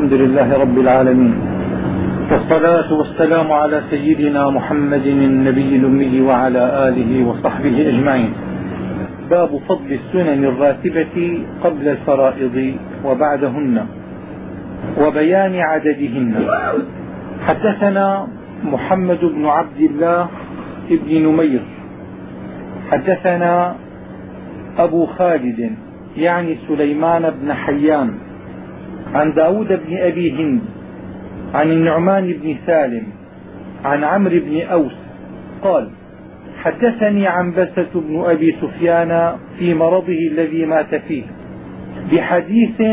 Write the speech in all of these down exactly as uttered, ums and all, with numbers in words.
الحمد لله رب العالمين، والصلاة والسلام على سيدنا محمد النبي الأمي وعلى آله وصحبه أجمعين. باب فضل السنن الراتبة قبل الفرائض وبعدهن وبيان عددهن. حدثنا محمد بن عبد الله بن نمير حدثنا أبو خالد يعني سليمان بن حيان عن داود بن أبي هند عن النعمان بن سالم عن عمرو بن أوس قال: حدثني عنبسة بن أبي سفيان في مرضه الذي مات فيه بحديث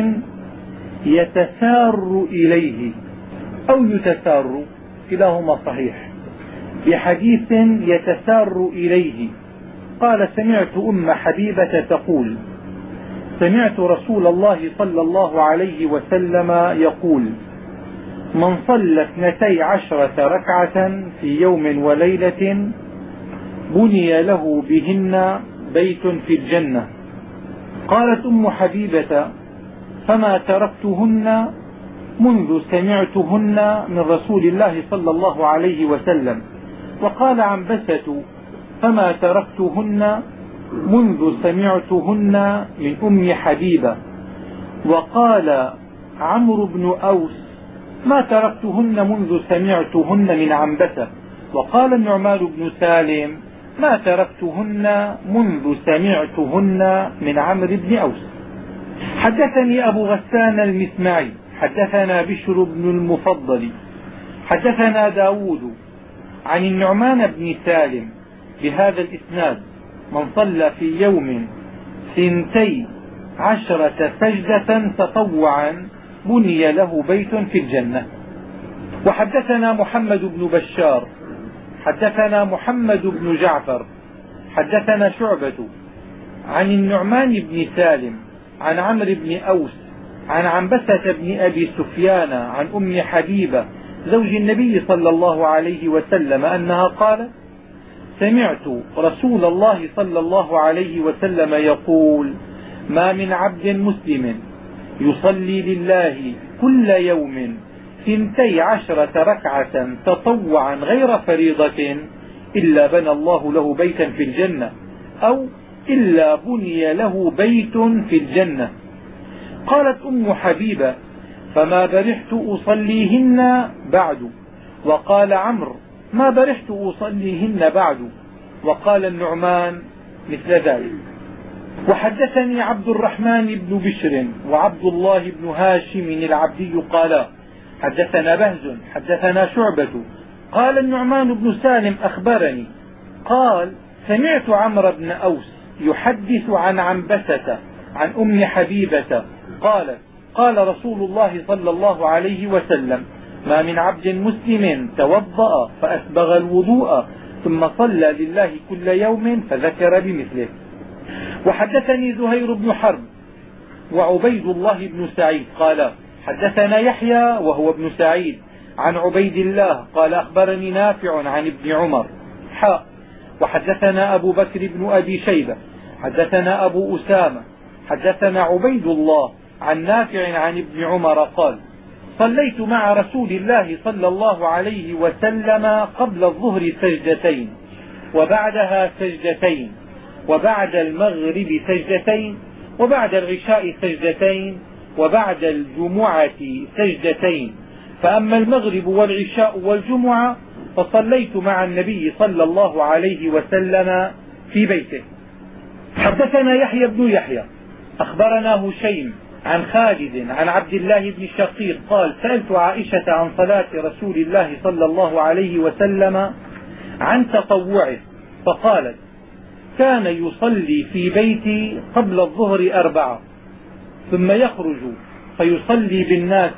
يتسار إليه أو يتسار، كلاهما صحيح، بحديث يتسار إليه. قال: سمعت أم حبيبة تقول: سمعت رسول الله صلى الله عليه وسلم يقول: من صلى اثنتي عشرة ركعة في يوم وليلة بني له بهن بيت في الجنة. قالت أم حبيبة: فما تركتهن منذ سمعتهن من رسول الله صلى الله عليه وسلم. وقال عنبسة: فما تركتهن منذ سمعتهن من أم حبيبة. وقال عمرو بن أوس: ما تركتهن منذ سمعتهن من عنبسة. وقال النعمان بن سالم: ما تركتهن منذ سمعتهن من عمرو بن أوس. حدثني أبو غسان المسمعي حدثنا بشر بن المفضل حدثنا داود عن النعمان بن سالم بهذا الإسناد: من صلى في يوم ثنتي عشرة سجدة تطوعا بني له بيت في الجنة. وحدثنا محمد بن بشار حدثنا محمد بن جعفر حدثنا شعبة عن النعمان بن سالم عن عمرو بن أوس عن عنبسة بن أبي سفيان عن أم حبيبة زوج النبي صلى الله عليه وسلم أنها قالت: سمعت رسول الله صلى الله عليه وسلم يقول: ما من عبد مسلم يصلي لله كل يوم ثنتي عشرة ركعة تطوعا غير فريضة إلا بنى الله له بيتا في الجنة، أو إلا بني له بيت في الجنة. قالت أم حبيبة: فما برحت أصليهن بعد. وقال عمرو: ما برحت أصليهن بعد. وقال النعمان مثل ذلك. وحدثني عبد الرحمن بن بشر وعبد الله بن هاشم العبدي قالا: حدثنا بهز حدثنا شعبة قال النعمان بن سالم أخبرني قال: سمعت عمرو بن أوس يحدث عن عنبسة عن أم حبيبة قالت: قال رسول الله صلى الله عليه وسلم: ما من عبد مسلم توضأ فأسبغ الوضوء ثم صلى لله كل يوم فذكر بمثله. وحدثني زهير بن حرب وعبيد الله بن سعيد قال: حدثنا يحيى وهو ابن سعيد عن عبيد الله قال: أخبرني نافع عن ابن عمر حاء. وحدثنا أبو بكر بن أبي شيبة حدثنا أبو أسامة حدثنا عبيد الله عن نافع عن ابن عمر قال: صليت مع رسول الله صلى الله عليه وسلم قبل الظهر سجدتين وبعدها سجدتين وبعد المغرب سجدتين وبعد العشاء سجدتين وبعد الجمعة سجدتين، فأما المغرب والعشاء والجمعة فصليت مع النبي صلى الله عليه وسلم في بيته. حدثنا يحيى بن يحيى أخبرنا هشيم عن خالد عن عبد الله بن شقيق قال: سألت عائشة عن صلاة رسول الله صلى الله عليه وسلم عن تطوعه فقالت: كان يصلي في بيتي قبل الظهر أربعة ثم يخرج فيصلي بالناس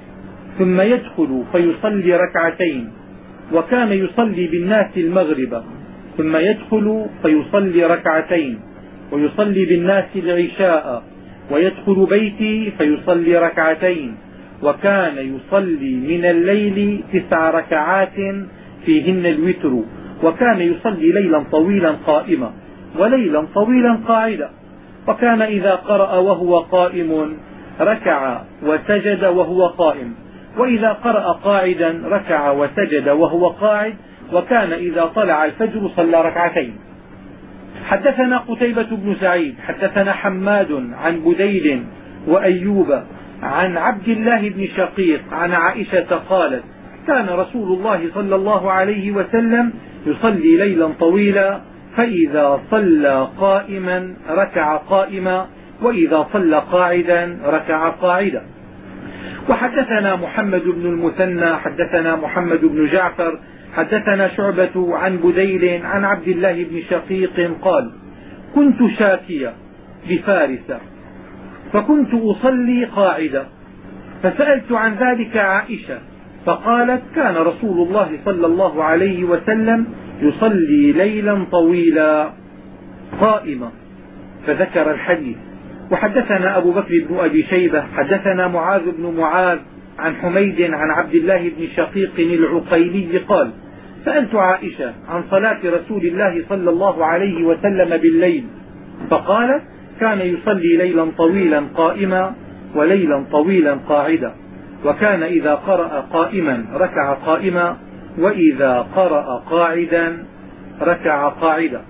ثم يدخل فيصلي ركعتين، وكان يصلي بالناس المغرب ثم يدخل فيصلي ركعتين ويصلي بالناس العشاء ويدخل بيتي فيصلي ركعتين، وكان يصلي من الليل تسع ركعات فيهن الوتر، وكان يصلي ليلا طويلا قائما وليلا طويلا قاعدا، وكان إذا قرأ وهو قائم ركع وسجد وهو قائم، وإذا قرأ قاعدا ركع وسجد وهو قاعد، وكان إذا طلع الفجر صلى ركعتين. حدثنا قتيبة بن سعيد حدثنا حماد عن بديل وأيوب عن عبد الله بن شقيق عن عائشة قالت: كان رسول الله صلى الله عليه وسلم يصلي ليلا طويلا، فإذا صلى قائما ركع قائما، وإذا صلى قاعدا ركع قاعدا. وحدثنا محمد بن المثنى حدثنا محمد بن جعفر حدثنا شعبة عن بديل عن عبد الله بن شقيق قال: كنت شاكيا بفارس فكنت أصلي قاعدة، فسألت عن ذلك عائشة فقالت: كان رسول الله صلى الله عليه وسلم يصلي ليلا طويلا قائما، فذكر الحديث. وحدثنا أبو بكر بن أبي شيبة حدثنا معاذ بن معاذ عن حميد عن عبد الله بن شقيق العقيلي قال: سألت عائشة عن صلاة رسول الله صلى الله عليه وسلم بالليل، فقالت: كان يصلي ليلا طويلا قائما وليلا طويلا قاعدا، وكان إذا قرأ قائما ركع قائما، وإذا قرأ قاعدا ركع قاعدا.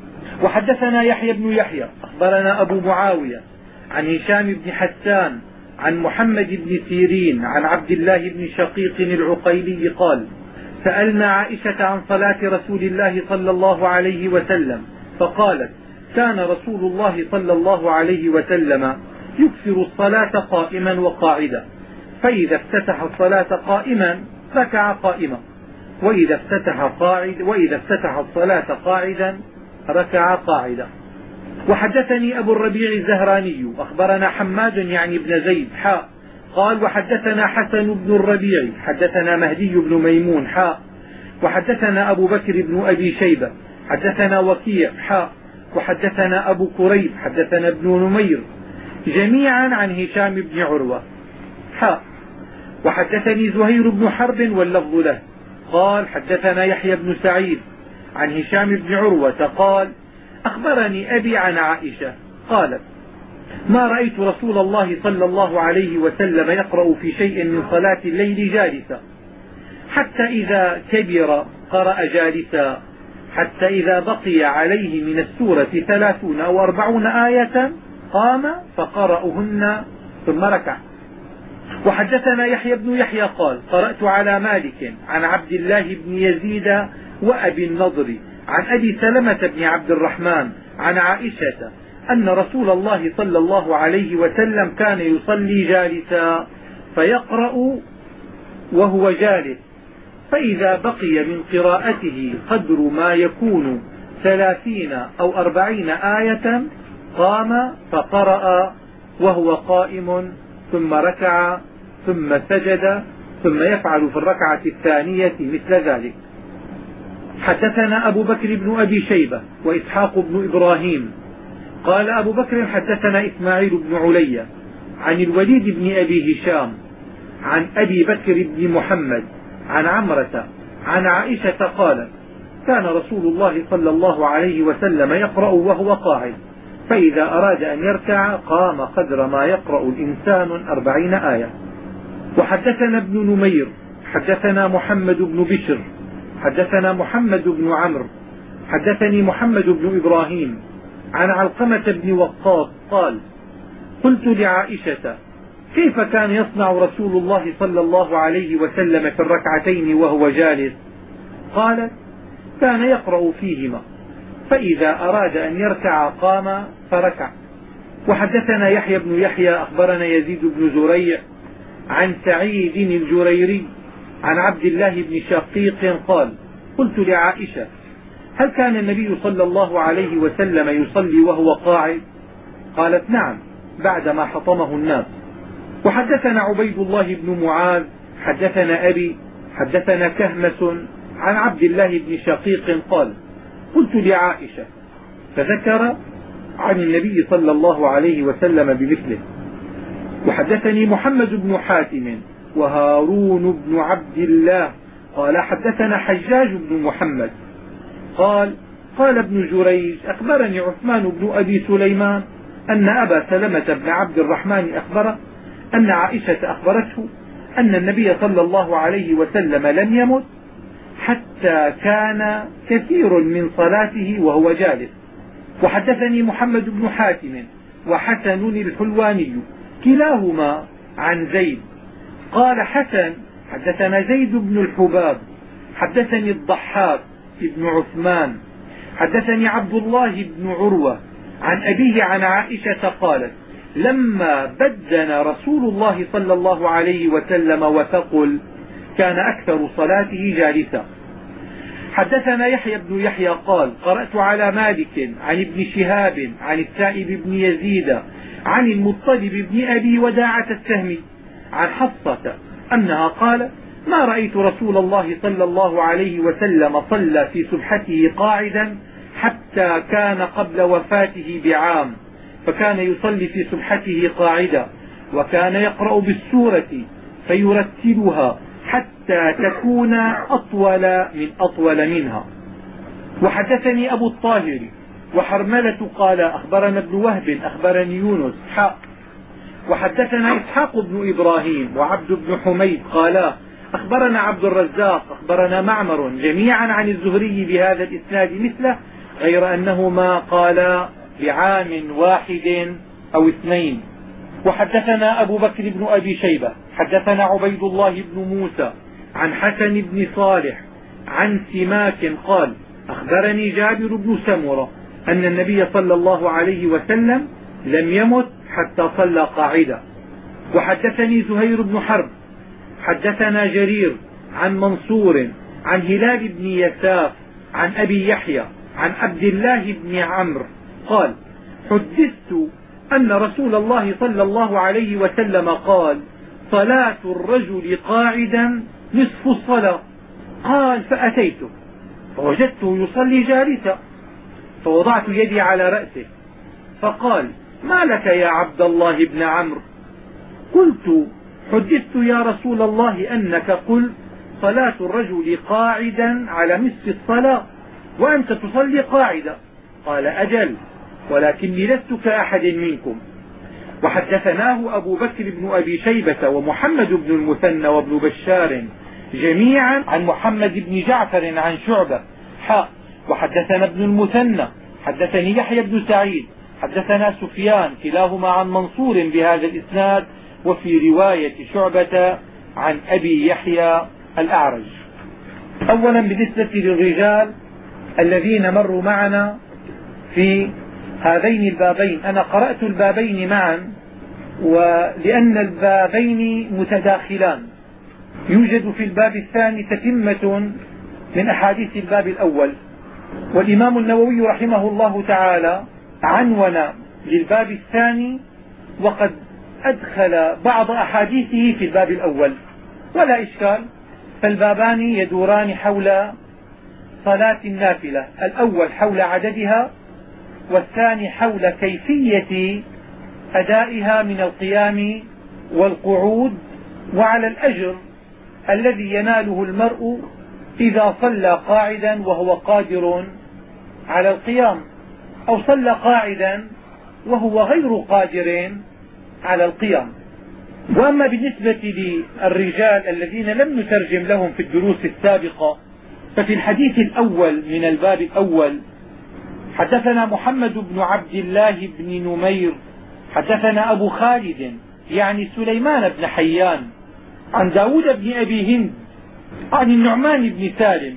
وحدثنا يحيى بن يحيى أخبرنا أبو معاوية عن هشام بن حسان عن محمد بن سيرين عن عبد الله بن شقيق العقيلي قال: سألنا عائشة عن صلاة رسول الله صلى الله عليه وسلم، فقالت: كان رسول الله صلى الله عليه وسلم يكثر الصلاة قائما وقاعدا، فإذا افتتح الصلاة قائما ركع قائما، وإذا افتتح قاعد وإذا افتتح الصلاة قاعدا ركع قاعدا. وحدثني أبو الربيع الزهراني أخبرنا حماد يعني بن زيد حاء قال: وحدثنا حسن بن الربيع حدثنا مهدي بن ميمون حاء وحدثنا أبو بكر بن أبي شيبة حدثنا وكيع حاء وحدثنا أبو كريب حدثنا ابن نمير جميعا عن هشام بن عروة حاء وحدثني زهير بن حرب واللفظ له قال: حدثنا يحيى بن سعيد عن هشام بن عروة قال: أخبرني أبي عن عائشة قالت: ما رأيت رسول الله صلى الله عليه وسلم يقرأ في شيء من صلاة الليل جالسا، حتى إذا كبر قرأ جالسا، حتى إذا بقي عليه من السورة ثلاثون أو أربعون آية قام فقرأهن ثم ركع. وحدثنا يحيى بن يحيى قال: قرأت على مالك عن عبد الله بن يزيد وأبي النضر عن أبي سلمة بن عبد الرحمن عن عائشة أن رسول الله صلى الله عليه وسلم كان يصلي جالسا فيقرأ وهو جالس، فإذا بقي من قراءته قدر ما يكون ثلاثين أو أربعين آية قام فقرأ وهو قائم، ثم ركع ثم سجد، ثم يفعل في الركعة الثانية مثل ذلك. حدثنا أبو بكر بن أبي شيبة وإسحاق بن إبراهيم قال أبو بكر: حدثنا إسماعيل بن علي عن الوليد بن أبي هشام عن أبي بكر بن محمد عن عمرة عن عائشة قالت: كان رسول الله صلى الله عليه وسلم يقرأ وهو قاعد، فإذا أراد أن يركع قام قدر ما يقرأ الإنسان أربعين آية. وحدثنا ابن نمير حدثنا محمد بن بشر حدثنا محمد بن عمرو حدثني محمد بن إبراهيم عن علقمة بن وقاص قال: قلت لعائشة: كيف كان يصنع رسول الله صلى الله عليه وسلم في الركعتين وهو جالس؟ قالت: كان يقرأ فيهما، فإذا أراد أن يركع قام فركع. وحدثنا يحيى بن يحيى أخبرنا يزيد بن زريع عن سعيد الجريري عن عبد الله بن شقيق قال: قلت لعائشة: هل كان النبي صلى الله عليه وسلم يصلي وهو قاعد؟ قالت: نعم، بعدما حطمه الناس. وحدثنا عبيد الله بن معاذ حدثنا أبي حدثنا كهمة عن عبد الله بن شقيق قال: قلت لعائشة، فذكر عن النبي صلى الله عليه وسلم بمثله. وحدثني محمد بن حاتم وهارون بن عبد الله قال: حدثنا حجاج بن محمد قال: قال ابن جريج: أخبرني عثمان بن أبي سليمان أن أبا سلمة بن عبد الرحمن أخبره أن عائشة أخبرته أن النبي صلى الله عليه وسلم لم يمت حتى كان كثير من صلاته وهو جالس. وحدثني محمد بن حاتم وحسن الحلواني كلاهما عن زيد قال حسن حدثنا زيد بن الحباب حدثني الضحاك بن عثمان حدثني عبد الله بن عروة عن أبيه عن عائشة قالت لما بدن رسول الله صلى الله عليه وسلم وثقل كان أكثر صلاته جالسا. حدثنا يحيى بن يحيى قال قرأت على مالك عن ابن شهاب عن السائب بن يزيد عن المطلب بن أبي وداعة السهمي عن حفصة أنها قالت ما رأيت رسول الله صلى الله عليه وسلم صلى في سبحته قاعدا حتى كان قبل وفاته بعام، فكان يصلي في سبحته قاعدا، وكان يقرأ بالسورة فيرتلها حتى تكون أطول من أطول منها. وحدثني أبو الطاهر وحرملة قال أخبرنا ابن وهب أخبرني يونس حاء وحدثنا إسحاق بن إبراهيم وعبد بن حميد قالا أخبرنا عبد الرزاق أخبرنا معمر جميعا عن الزهري بهذا الإسناد مثله، غير أنهما قالا بعام واحد أو اثنين. وحدثنا أبو بكر بن أبي شيبة حدثنا عبيد الله بن موسى عن حسن بن صالح عن سماك قال أخبرني جابر بن سمرة أن النبي صلى الله عليه وسلم لم يمت حتى صلى قاعدة. وحدثني زهير بن حرب حدثنا جرير عن منصور عن هلال بن يساف عن أبي يحيى عن عبد الله بن عمرو قال حدثت أن رسول الله صلى الله عليه وسلم قال صلاة الرجل قاعدا نصف الصلاة. قال فأتيته فوجدته يصلي جالسا فوضعت يدي على رأسه فقال ما لك يا عبد الله بن عمرو؟ قلت حدثت يا رسول الله أنك قلت صلاة الرجل قاعدا على نصف الصلاة وأنت تصلي قاعدا. قال أجل ولكني لست كأحد منكم. وحدثناه أبو بكر بن أبي شيبة ومحمد بن المثنى وابن بشار جميعا عن محمد بن جعفر عن شعبة حاء وحدثنا ابن المثنى حدثني يحيى بن سعيد حدثنا سفيان كلاهما عن منصور بهذا الإسناد وفي رواية شعبة عن أبي يحيى الأعرج. أولا بالنسبة للرجال الذين مروا معنا في هذين البابين، أنا قرأت البابين معا ولأن البابين متداخلان، يوجد في الباب الثاني تتمة من أحاديث الباب الأول، والإمام النووي رحمه الله تعالى عنون للباب الثاني وقد أدخل بعض أحاديثه في الباب الأول ولا إشكال، فالبابان يدوران حول صلاة النافلة، الأول حول عددها والثاني حول كيفية أدائها من القيام والقعود وعلى الأجر الذي يناله المرء إذا صلى قاعدا وهو قادر على القيام أو صلى قاعدا وهو غير قادر على القيام. وأما بالنسبة للرجال الذين لم نترجم لهم في الدروس السابقة ففي الحديث الأول من الباب الأول حدثنا محمد بن عبد الله بن نمير حدثنا أبو خالد يعني سليمان بن حيان عن داود بن أبي هند عن النعمان بن سالم،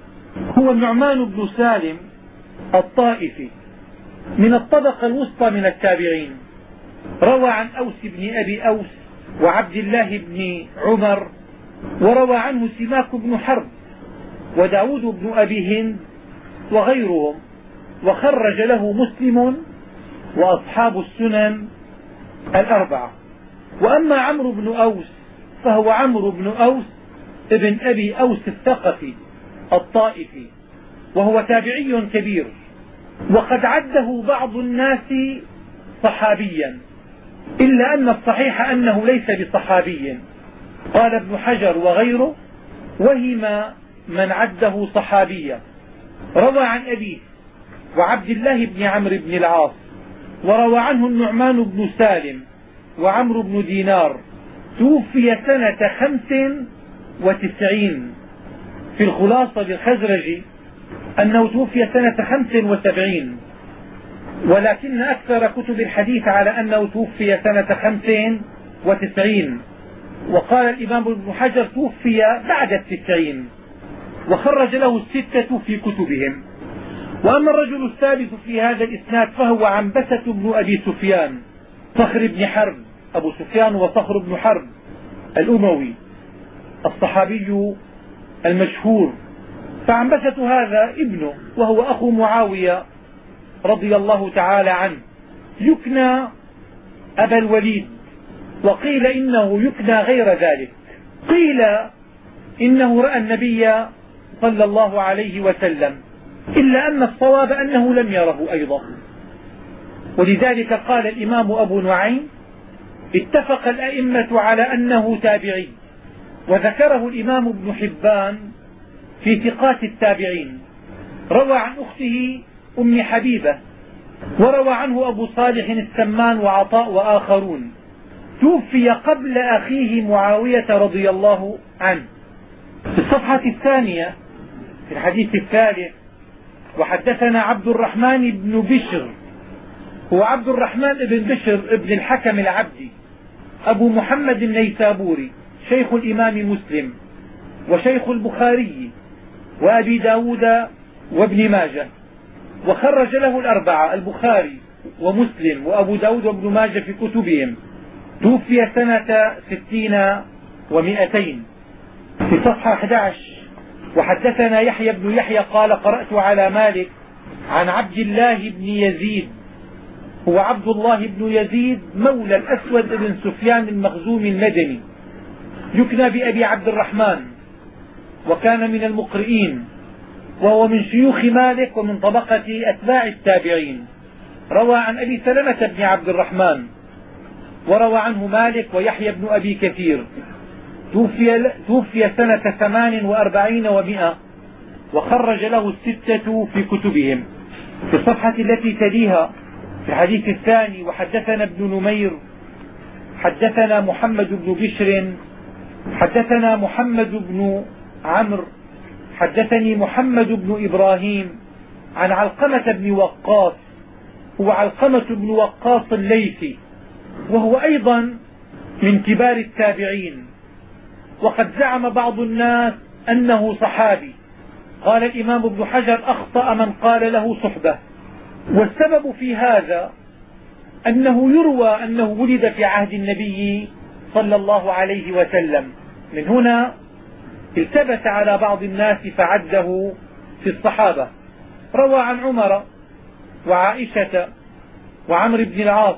هو النعمان بن سالم الطائفي من الطبقة الوسطى من التابعين، روى عن أوس بن أبي أوس وعبد الله بن عمر، وروى عنه سماك بن حرب وداود بن أبي هند وغيرهم، وخرج له مسلم وأصحاب السنن الأربعة. وأما عمرو بن أوس فهو عمرو بن أوس ابن أبي أوس الثقفي الطائفي، وهو تابعي كبير، وقد عده بعض الناس صحابيا، إلا أن الصحيح أنه ليس بصحابي، قال ابن حجر وغيره وهم من عده صحابيا، روى عن أبيه وعبد الله بن عمرو بن العاص، وروى عنه النعمان بن سالم وعمرو بن دينار توفي سنة خمس وتسعين. في الخلاصة للخزرجي أنه توفي سنة خمس وسبعين، ولكن أكثر كتب الحديث على أنه توفي سنة خمس وتسعين. وقال الإمام ابن حجر توفي بعد التسعين، وخرج له الستة في كتبهم. وأما الرجل الثالث في هذا الإسناد فهو عنبسة بن أبي سفيان صخر بن حرب، أبو سفيان وصخر بن حرب الأموي الصحابي المشهور. فعنبسة هذا ابنه وهو أخو معاوية رضي الله تعالى عنه، يكنى أبا الوليد، وقيل إنه يكنى غير ذلك. قيل إنه رأى النبي صلى الله عليه وسلم، إلا أن الصواب أنه لم يره أيضا. ولذلك قال الإمام أبو نعيم اتفق الأئمة على أنه تابعي، وذكره الإمام ابن حبان في ثقات التابعين. روى عن أخته أم حبيبة، وروى عنه أبو صالح السمان وعطاء وآخرون. توفي قبل أخيه معاوية رضي الله عنه. في الصفحة الثانية في الحديث الثالث: وحدثنا عبد الرحمن بن بشر، هو عبد الرحمن بن بشر بن الحكم العبدي، أبو محمد النيسابوري، شيخ الإمام مسلم وشيخ البخاري وأبي داود وابن ماجه، وخرج له الأربعة البخاري ومسلم وأبو داود وابن ماجه في كتبهم. توفي سنة ستين ومئتين. في صفحة أحد عشر: وحدثنا يحيى بن يحيى قال قرأت على مالك عن عبد الله بن يزيد، هو عبد الله بن يزيد مولى الأسود بن سفيان المخزومي المدني، يكنى بأبي عبد الرحمن، وكان من المقرئين، وهو من شيوخ مالك ومن طبقة أتباع التابعين. روى عن أبي سلمة بن عبد الرحمن، وروى عنه مالك ويحيى بن أبي كثير. توفي, توفي سنة ثمان وأربعين ومئة، وخرج له الستة في كتبهم. في الصفحة التي تليها في الحديث الثاني: وحدثنا ابن نمير حدثنا محمد بن بشر حدثنا محمد بن عمرو حدثني محمد بن إبراهيم عن علقمة بن وقاص، هو علقمة بن وقاص الليثي، وهو أيضا من كبار التابعين. وقد زعم بعض الناس أنه صحابي. قال الإمام ابن حجر: أخطأ من قال له صحبة. والسبب في هذا أنه يروى أنه ولد في عهد النبي صلى الله عليه وسلم. من هنا التبس على بعض الناس فعده في الصحابة. روى عن عمر وعائشة وعمرو بن العاص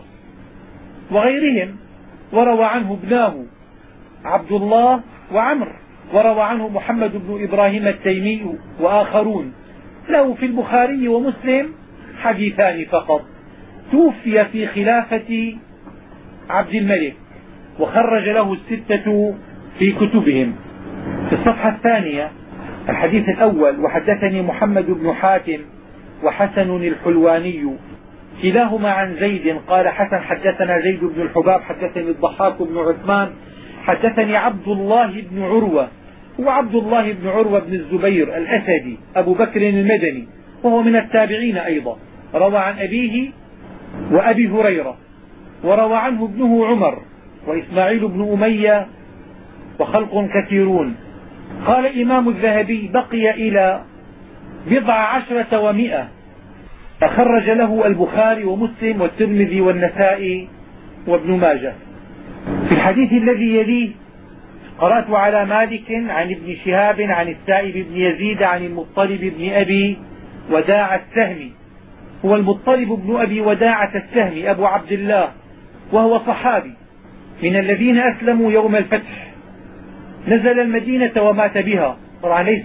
وغيرهم، وروى عنه ابناه عبد الله وعمرو، وروى عنه محمد بن إبراهيم التيمي وآخرون. له في البخاري ومسلم حديثان فقط. توفي في خلافة عبد الملك، وخرج له الستة في كتبهم. في الصفحة الثانية الحديث الأول: وحدثني محمد بن حاتم وحسن الحلواني كلاهما عن زيد قال حسن حدثنا زيد بن الحباب حدثني الضحاك بن عثمان حدثني عبد الله بن عروة، هو عبد الله بن عروة بن الزبير الأسدي أبو بكر المدني، وهو من التابعين أيضا. روى عن أبيه وأبي هريرة، وروى عنه ابنه عمر وإسماعيل بن أمية وخلق كثيرون. قال الإمام الذهبي: بقي إلى بضع عشرة ومئة، أخرج له البخاري ومسلم والترمذي والنسائي وابن ماجه. في الحديث الذي يليه: قرأت على مالك عن ابن شهاب عن السائب بن يزيد عن المطلب بن أبي وداع السهمي، هو المطلب بن أبي وداعة السهمي أبو عبد الله، وهو صحابي من الذين أسلموا يوم الفتح، نزل المدينة ومات بها، طبعا ليس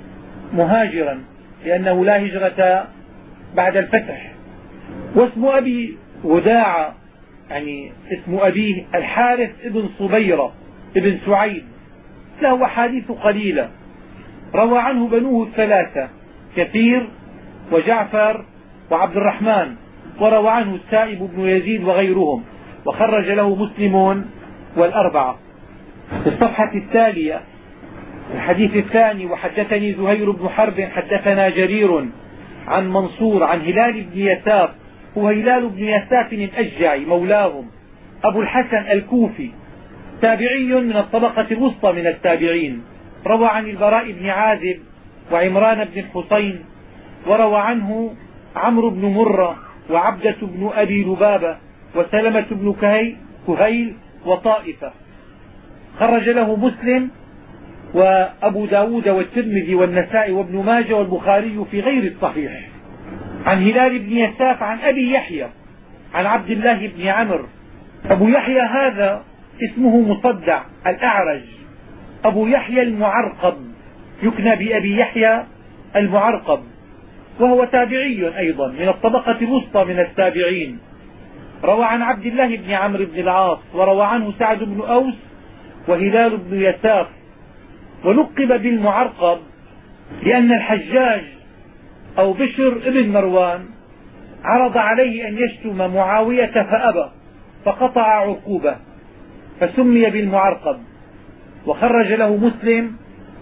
مهاجرا لأنه لا هجرة بعد الفتح. واسم أبي وداعة يعني اسم أبيه الحارث ابن صبيرة ابن سعيد، له أحاديث قليلة. روى عنه بنوه الثلاثة كثير وجعفر وعبد الرحمن، وروى عنه السائب بن يزيد وغيرهم. وخرج له مسلم والأربعة. في الصفحة التالية الحديث الثاني: وحدثني زهير بن حرب حدثنا جرير عن منصور عن هلال بن يساف، هو هلال بن يساف الأشجعي مولاهم أبو الحسن الكوفي، تابعي من الطبقة الوسطى من التابعين، روى عن البراء بن عازب وعمران بن الحصين، وروى عنه عمرو بن مرة وعبدة بن أبي لبابة وسلمة بن كهيل وطائفة. خرج له مسلم وأبو ب داود والترمذي والنسائي وابن ماجه والبخاري في غير الصحيح. عن هلال بن يساف عن أبي يحيى عن عبد الله بن عمرو. أبو يحيى هذا اسمه مصدع الأعرج، أبو يحيى المعرقب، يكنى بأبي يحيى المعرقب، وهو تابعي أيضا من الطبقة الوسطى من التابعين، روى عن عبد الله بن عمرو بن العاص، وروى عنه سعد بن أوس وهلال بن يساف. ولقب بالمعرقب لأن الحجاج أو بشر ابن مروان عرض عليه أن يشتم معاوية فأبى فقطع عقوبة فسمي بالمعرقب. وخرج له مسلم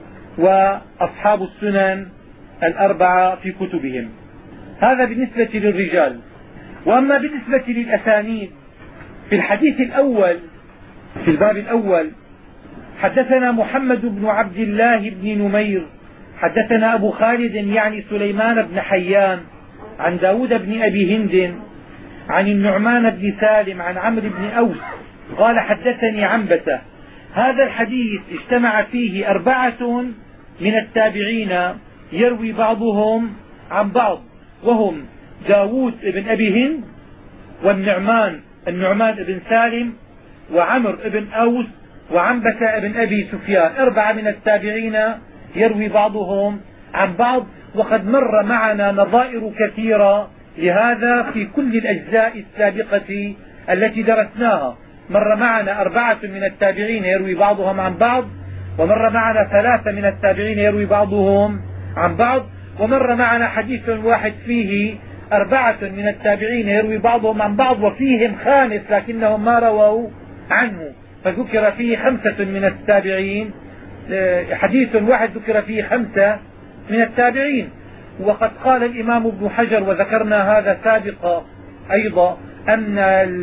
وأصحاب السنن الأربعة في كتبهم. هذا بالنسبة للرجال. وأما بالنسبة للأسانيد في الحديث الأول في الباب الأول: حدثنا محمد بن عبد الله بن نمير حدثنا أبو خالد يعني سليمان بن حيان عن داود بن أبي هند عن النعمان بن سالم عن عمرو بن أوس قال: حدثني عنبسة. هذا الحديث اجتمع فيه أربعة من التابعين يروي بعضهم عن بعض، وهم داود بن أبي هند والنعمان النعمان بن سالم وعمر بن أوس وعنبسة بن أبي سفيان، أربعة من التابعين يروي بعضهم عن بعض. وقد مر معنا نظائر كثيرة لهذا في كل الأجزاء السابقة التي درسناها. مر معنا أربعة من التابعين يروي بعضهم عن بعض، ومر معنا ثلاثة من التابعين يروي بعضهم عن بعض، ومر معنا حديث واحد فيه أربعة من التابعين يروي بعضهم عن بعض وفيهم خامس لكنهم ما رووا عنه، فذكر فيه خمسة من التابعين. حديث واحد ذكر فيه خمسة من التابعين. وقد قال الإمام ابن حجر وذكرنا هذا سابقا أيضا أن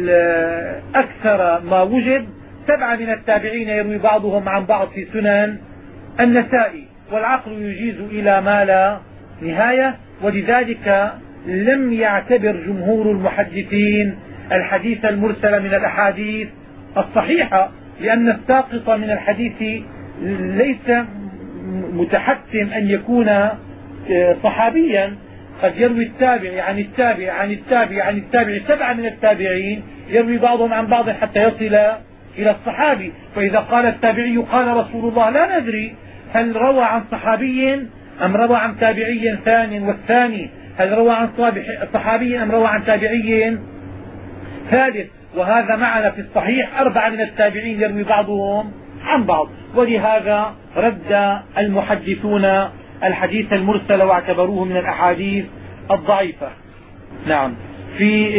أكثر ما وجد سبعة من التابعين يروي بعضهم عن بعض في سنن النسائي، والعقل يجيز إلى ما لا نهاية. ولذلك لم يعتبر جمهور المحدثين الحديث المرسل من الأحاديث الصحيحة، لأن الساقط من الحديث ليس متحتم أن يكون صحابيا، قد يروي التابع عن التابع عن التابع عن التابع. سبعة من التابعين يروي بعضهم عن بعض حتى يصل إلى الصحابي. فإذا قال التابعي قال رسول الله لا ندري هل روى عن صحابي أم روى عن تابعي ثاني، والثاني هل روى عن صحابي أم روى عن تابعي ثالث. وهذا معنا في الصحيح أربعة من التابعين يروي بعضهم عن بعض. ولهذا رد المحدثون الحديث المرسل واعتبروه من الأحاديث الضعيفة. نعم. في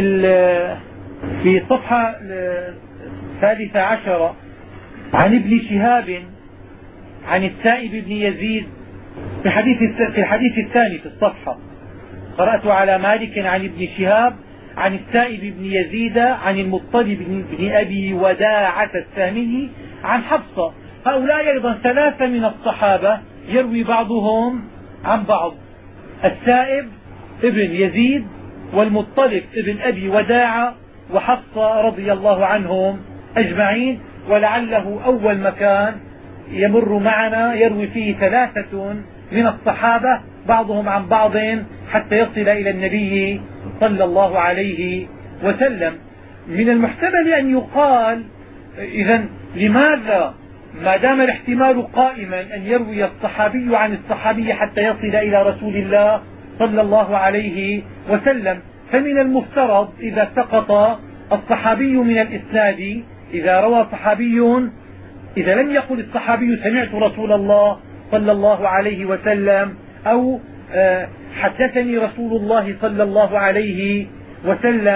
في الصفحة الثالثة عشرة: عن ابن شهاب عن السائب بن يزيد في الحديث في الحديث الثاني في الصفحة: قرأت على مالك عن ابن شهاب عن السائب بن يزيد عن المطلب بن أبي وداعة السامي عن حفصة. هؤلاء أيضا ثلاثة من الصحابة يروي بعضهم عن بعض: السائب ابن يزيد والمطلب ابن أبي وداعة وحفصة رضي الله عنهم أجمعين. ولعله أول مكان يمر معنا يروي فيه ثلاثة من الصحابة بعضهم عن بعض حتى يصل إلى النبي صلى الله عليه وسلم. من المحتمل أن يقال إذا لماذا ما دام الاحتمال قائما أن يروي الصحابي عن الصحابي حتى يصل إلى رسول الله صلى الله عليه وسلم، فمن المفترض إذا سقط الصحابي من الإسناد، إذا روى صحابي إذا لم يقل الصحابي سمعت رسول الله صلى الله عليه وسلم أو حدثني رسول الله صلى الله عليه وسلم،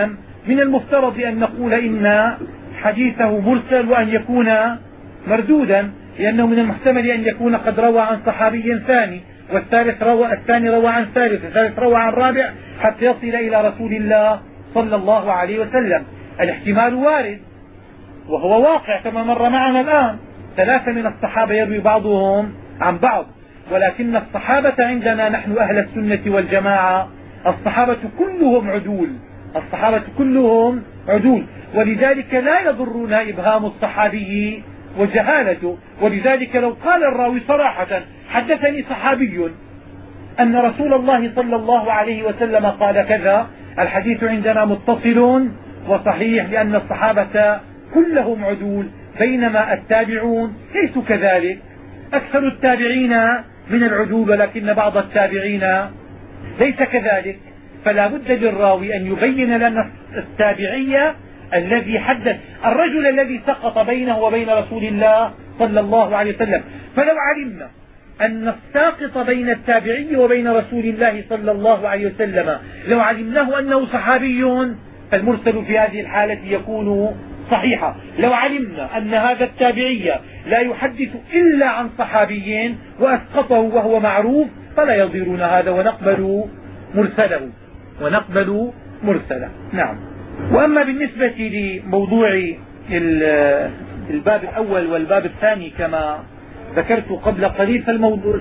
من المفترض أن نقول إن حديثه مرسل وأن يكون مردودا، لأنه من المحتمل أن يكون قد روى عن صحابي ثاني، والثالث روى الثاني روى عن ثالث، والثالث روى عن رابع، حتى يصل إلى رسول الله صلى الله عليه وسلم. الاحتمال وارد وهو واقع كما مر معنا الآن، ثلاثة من الصحابة يروي بعضهم عن بعض، ولكن الصحابة عندنا نحن أهل السنة والجماعة الصحابة كلهم عدول، الصحابة كلهم عدول، ولذلك لا يضرنا إبهام الصحابي وجهالته. ولذلك لو قال الراوي صراحة حدثني صحابي أن رسول الله صلى الله عليه وسلم قال كذا، الحديث عندنا متصل وصحيح، لأن الصحابة كلهم عدول، بينما التابعون ليسوا كذلك. أكثر التابعين من العدول، ولكن بعض التابعين ليس كذلك. فلا بد للراوي أن يبين لنا التابعية الذي حدث الرجل الذي سقط بينه وبين رسول الله صلى الله عليه وسلم. فلو علمنا أن الساقط بين التابعي وبين رسول الله صلى الله عليه وسلم لو علمناه أنه صحابي، فالمرسل في هذه الحالة يكون صحيحا. لو علمنا أن هذا التابعي لا يحدث إلا عن صحابي وأسقطه وهو معروف، فلا يضيرنا هذا ونقبل مرسله ونقبل مرسله. نعم. وأما بالنسبة لموضوع الباب الأول والباب الثاني كما ذكرت قبل قليل، فالموضوع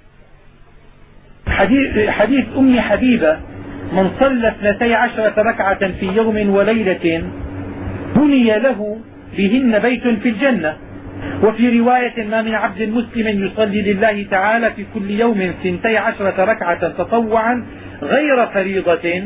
حديث, حديث أم حبيبة من صلى اثنتي عشرة ركعة في يوم وليلة بني له بهن بيت في الجنة. وفي رواية ما من عبد مسلم يصلي لله تعالى في كل يوم ثنتي عشرة ركعة تطوعا غير فريضة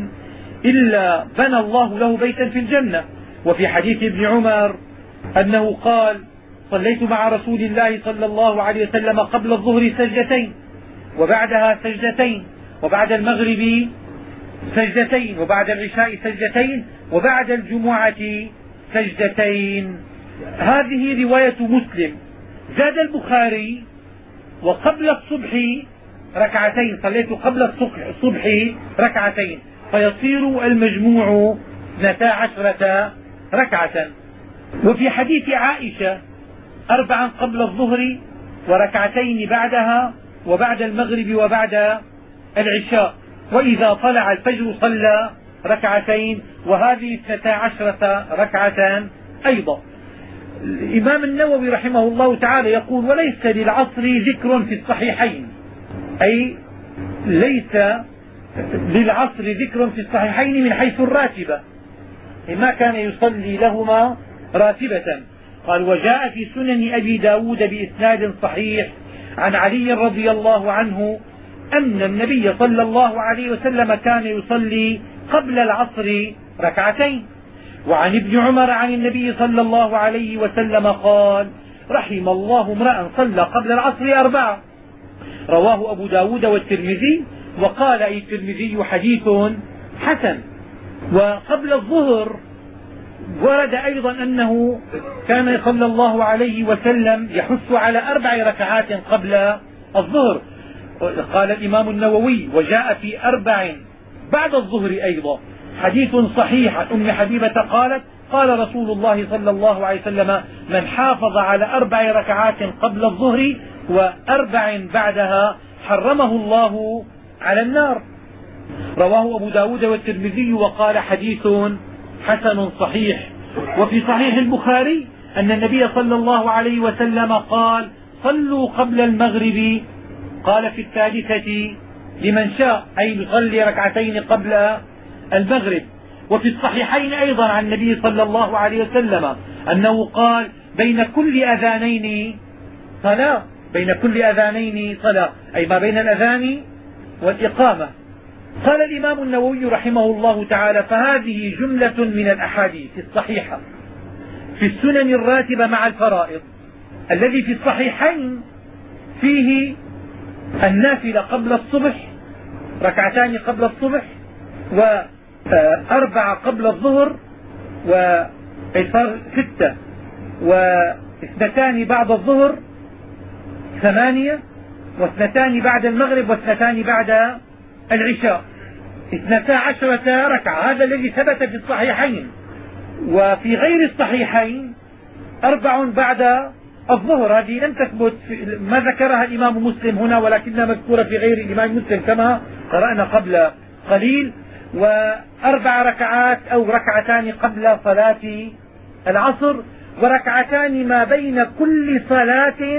إلا بنى الله له بيتا في الجنة. وفي حديث ابن عمر أنه قال صليت مع رسول الله صلى الله عليه وسلم قبل الظهر سجدتين، وبعدها سجدتين، وبعد المغرب سجدتين، وبعد العشاء سجدتين، وبعد الجمعة سجدتين. هذه رواية مسلم. زاد البخاري وقبل الصبح ركعتين، صليت قبل الصبح ركعتين، فيصير المجموع اثنتا عشرة ركعة. وفي حديث عائشة أربعا قبل الظهر وركعتين بعدها وبعد المغرب وبعد العشاء، وإذا طلع الفجر صلى ركعتين، وهذه اثنتا عشرة ركعة أيضا. الإمام النووي رحمه الله تعالى يقول وليس للعصر ذكر في الصحيحين، أي ليس للعصر ذكر في الصحيحين من حيث الراتبة، ما كان يصلي لهما راتبة. قال وجاء في سنن أبي ب داود بإسناد صحيح عن علي رضي الله عنه أن النبي صلى الله عليه وسلم كان يصلي قبل العصر ركعتين. وعن ابن عمر عن النبي صلى الله عليه وسلم قال رحم الله امرأ صلى قبل العصر أربعة. رواه أبو ب داود والترمذي، وقال أي الترمذي حديث حسن. وقبل الظهر ورد أيضا أنه كان صلى الله عليه وسلم يحث على أربع ركعات قبل الظهر. قال الإمام النووي وجاء في أربع بعد الظهر أيضا حديث صحيح عن أم حبيبة قالت قال رسول الله صلى الله عليه وسلم من حافظ على أربع ركعات قبل الظهر وأربع بعدها حرمه الله على النار. رواه أبو ب داود والترمذي، وقال حديث حسن صحيح. وفي صحيح البخاري أن النبي صلى الله عليه وسلم قال صلوا قبل المغرب، قال في الثالثة لمن شاء، أي يصلي ركعتين قبل المغرب. وفي الصحيحين أيضا عن النبي صلى الله عليه وسلم أنه قال بين كل أذانين صلاة، بين كل أذانين صلاة، أي ما بين الأذان والإقامة. قال الإمام النووي رحمه الله تعالى فهذه جملة من الأحاديث الصحيحة في السنن الراتبة مع الفرائض. الذي في الصحيحين فيه النافلة قبل الصبح ركعتان قبل الصبح، وأربعة قبل الظهر، وصار ستة، واثنتان بعد الظهر ثمانية، واثنتان بعد المغرب، واثنتان بعد العشاء اثنتا عشرة ركعة، هذا الذي ثبت في الصحيحين. وفي غير الصحيحين أربع بعد الظهر، هذه لم تثبت، ما ذكرها الإمام مسلم هنا ولكنها مذكورة في غير الإمام مسلم كما قرأنا قبل قليل. وأربع ركعات أو ركعتان قبل صلاة العصر، وركعتان ما بين كل صلاة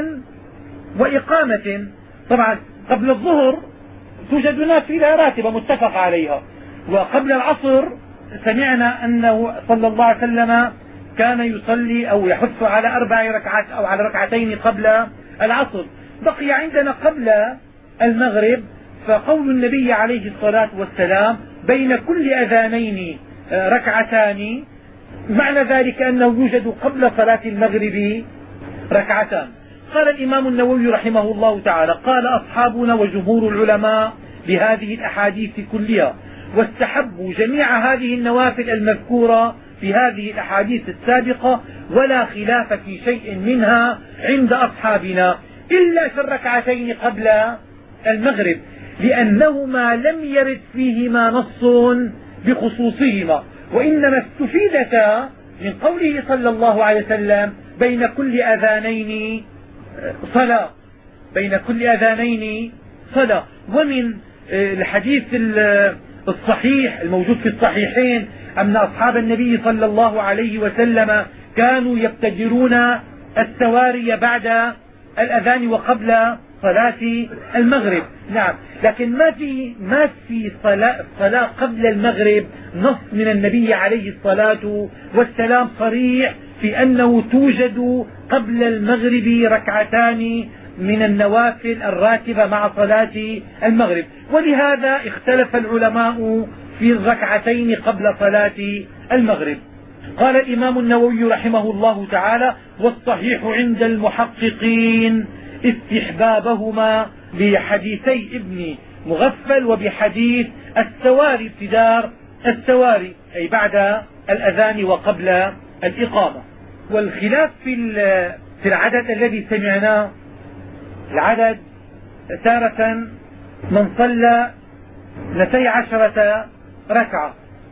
وإقامة. طبعا قبل الظهر توجد نافلة راتبة متفق عليها، وقبل العصر سمعنا أنه صلى الله عليه وسلم كان يصلي أو يحث على أربع ركعات أو على ركعتين قبل العصر. بقي عندنا قبل المغرب، فقول النبي عليه الصلاة والسلام بين كل أذانين ركعتان، معنى ذلك أنه يوجد قبل صلاة المغرب ركعتان. قال الإمام النووي رحمه الله تعالى: قال أصحابنا وجمهور العلماء بهذه الأحاديث كلها، واستحبوا جميع هذه النوافل المذكورة في هذه الأحاديث السابقة، ولا خلاف في شيء منها عند أصحابنا إلا في الركعتين قبل المغرب، لأنهما لم يرد فيهما نص بخصوصهما، وإنما استفيدتا من قوله صلى الله عليه وسلم بين كل أذانين صلاة، بين كل أذانين صلاة. ومن الحديث الصحيح الموجود في الصحيحين أن أصحاب النبي صلى الله عليه وسلم كانوا يبتدرون السواري بعد الأذان وقبل صلاة المغرب. نعم، لكن ما في ما في صلاة, صلاة قبل المغرب نص من النبي عليه الصلاة والسلام صريح في أنه توجد قبل المغرب ركعتان من النوافل الراتبة مع صلاة المغرب. ولهذا اختلف العلماء في الركعتين قبل صلاة المغرب. قال الإمام النووي رحمه الله تعالى: والصحيح عند المحققين استحبابهما بحديثي ابن مغفل وبحديث السواري، ابتدار السواري أي بعد الأذان وقبل الإقامة. والخلاف في في العدد الذي سمعناه، العدد تارة من صلى اثنتي عشرة ركعة،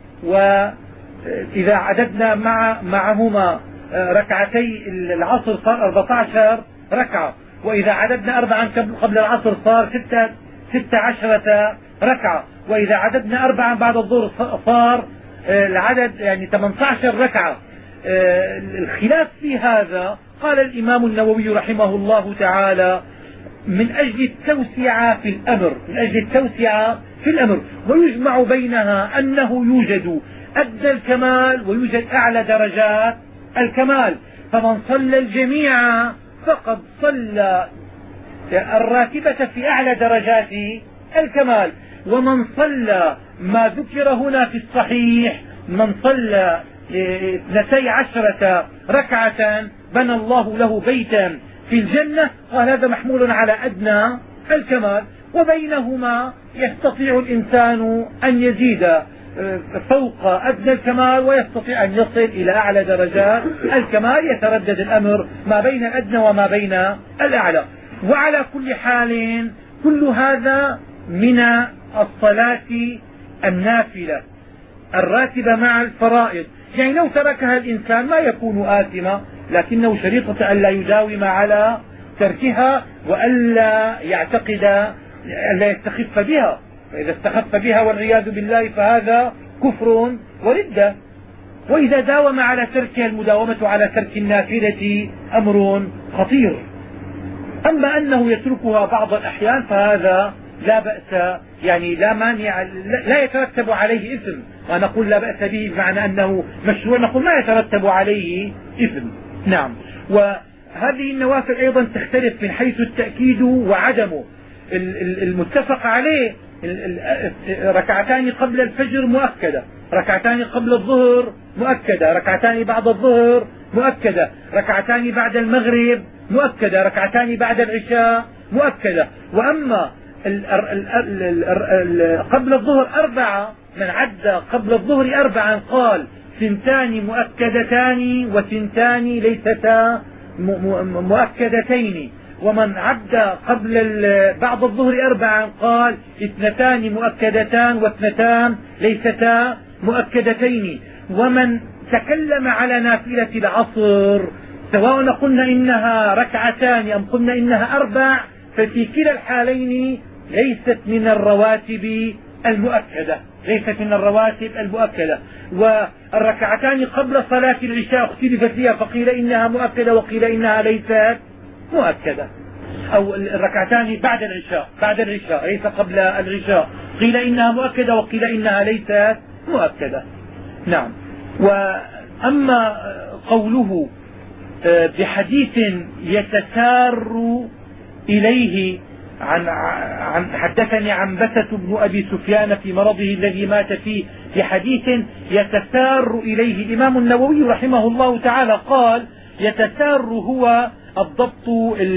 وإذا عددنا مع معهما ركعتي العصر صار أربعة عشر ركعة، وإذا عددنا أربعا قبل العصر صار ستة ستة عشرة ركعة، وإذا عددنا أربعا بعد الظهر صار العدد يعني ثمانية عشر ركعة. الخلاف في هذا قال الإمام النووي رحمه الله تعالى: من أجل التوسعة في الأمر من أجل التوسعة في الأمر ويجمع بينها أنه يوجد أدنى الكمال ويوجد أعلى درجات الكمال، فمن صلى الجميع فقد صلى الراتبة في أعلى درجات الكمال، ومن صلى ما ذكر هنا في الصحيح من صلى اثنتي عشرة ركعة بنى الله له بيتا في الجنة، قال هذا محمول على أدنى الكمال، وبينهما يستطيع الإنسان أن يزيد فوق أدنى الكمال ويستطيع أن يصل إلى أعلى درجات الكمال، يتردد الأمر ما بين الأدنى وما بين الأعلى. وعلى كل حال كل هذا من الصلاة النافلة الراتبة مع الفرائض، يعني لو تركها الإنسان ما يكون آثما، لكنه شريطة ألا يداوم على تركها وألا يعتقد ألا يستخف بها، فإذا استخف بها والعياذ بالله فهذا كفر وردة. وإذا داوم على تركها المداومة على ترك النافلة أمر خطير. أما أنه يتركها بعض الأحيان فهذا لا بأس، يعني لا مانع، لا يترتب عليه إثم، ونقول لا بأس به بمعنى أنه مشروع، نقول ما يترتب عليه إثم. نعم. وهذه النوافل أيضا تختلف من حيث التأكيد وعدمه. المتفق عليه ركعتان قبل الفجر مؤكدة، ركعتان قبل الظهر مؤكدة، ركعتان بعد الظهر مؤكدة، ركعتان بعد المغرب مؤكدة، ركعتان بعد العشاء مؤكدة. وأما قبل الظهر أربعة، من عد قبل الظهر أربعا قال ثنتان مؤكدتان وثنتان ليستا مؤكدتين، ومن عد قبل بعد الظهر أربعا قال اثنتان مؤكدتان واثنتان ليستا مؤكدتين. ومن تكلم على نافلة العصر سواء قلنا إنها ركعتان أم قلنا إنها أربع ففي كلا الحالين ليست من الرواتب المؤكدة ليست من الرواتب المؤكدة. والركعتان قبل صلاة العشاء اختلف فيها فقيل إنها مؤكدة وقيل إنها ليست مؤكدة. أو الركعتان بعد العشاء بعد العشاء ليس قبل العشاء قيل إنها مؤكدة وقيل إنها ليست مؤكدة. نعم. وأما قوله بحديث يتسار إليه عن عن حدثني عنبسة بن أبي سفيان في مرضه الذي مات فيه بحديث يتسار إليه. الإمام النووي رحمه الله تعالى قال يتسار هو الضبط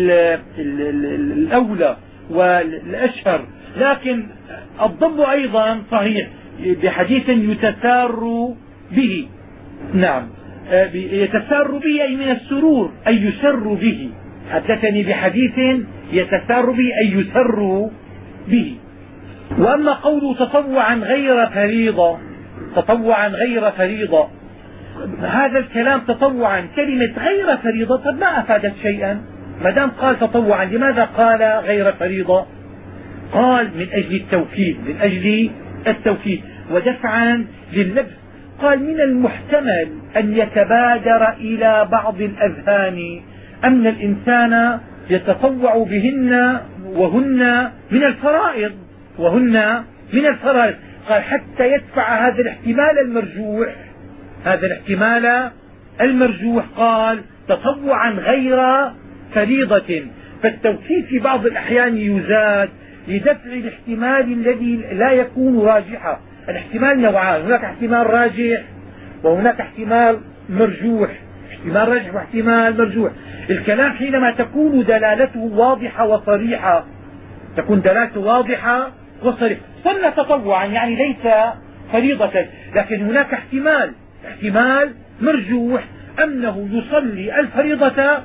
الأولى والأشهر، لكن الضبط أيضا صحيح بحديث يتسار به. نعم. يتسار به أي من السرور أي يسر به. حدثني بحديث يتسار به أي يسر به. وأما قوله تطوعا غير فريضة تطوعا غير فريضة هذا الكلام تطوعا كلمة غير فريضة ما أفادت شيئا ما دام قال تطوعا. لماذا قال غير فريضة؟ قال من أجل التوكيد من أجل التوكيد ودفعا لللبس. قال من المحتمل أن يتبادر إلى بعض الأذهان أن الإنسان يتطوع بهن وهن من الفرائض وهن من الفرائض. قال حتى يدفع هذا الاحتمال المرجوح هذا الاحتمال المرجوح قال تطوعا غير فريضة. فالتوكيد في بعض الأحيان يزاد لدفع الاحتمال الذي لا يكون راجحا. الاحتمال نوعان، هناك احتمال راجح وهناك احتمال مرجوح احتمال راجح واحتمال مرجوح. الكلام حينما تكون دلالته واضحة وصريحة تكون دلالته واضحة وصريحة صلى تطوعا يعني ليس فريضة، لكن هناك احتمال احتمال مرجوح أنه يصلي الفريضة